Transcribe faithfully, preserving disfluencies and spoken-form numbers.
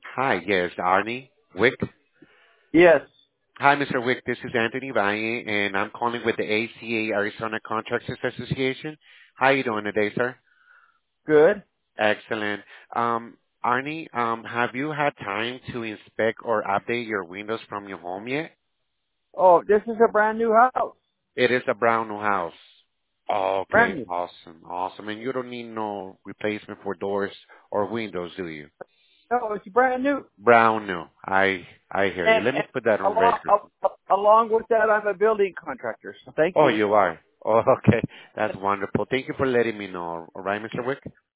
Hi, yes, Arnie Wick. Yes. Hi, Mister Wick. This is Anthony Valle, and I'm calling with the A C A Arizona Contractors Association. How you doing today, sir? Good. Excellent. Um, Arnie, um, have you had time to inspect or update your windows from your home yet? Oh, this is a brand new house. It is a brown new house. Brand Okay, new. awesome, awesome. And you don't need no replacement for doors or windows, do you? No, it's brand new. Brown new. I I hear you. And, Let me and put that on along, record. a- along with that, I'm a building contractor. So thank Oh, you. you are. Oh, okay. That's wonderful. Thank you for letting me know. All right, Mister Wick?